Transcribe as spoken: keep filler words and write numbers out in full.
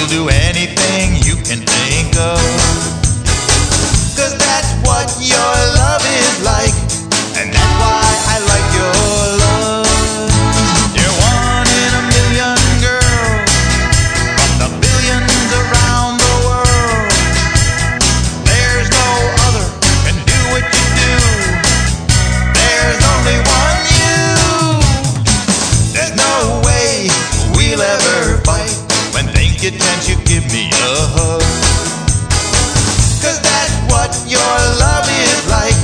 You'll do anything you can think of, 'cause that's what your love is like, and that's why I like your love. You're one in a million, girl, from the billions around the world. There's no other can do what you do. There's only one you. There's no way we'll ever fight. When things get tense, you give me a hug, 'cause that's what your love is like.